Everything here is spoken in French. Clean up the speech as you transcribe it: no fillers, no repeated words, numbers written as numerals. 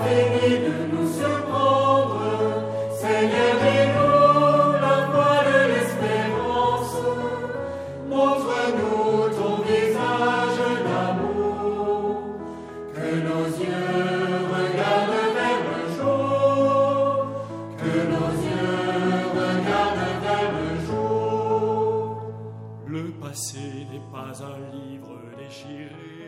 fini de nous surprendre. Seigneur, dis-nous la foi de l'espérance. Montre-nous ton visage d'amour. Que nos yeux regardent vers le jour. Que nos yeux regardent vers le jour. Le passé n'est pas un livre déchiré.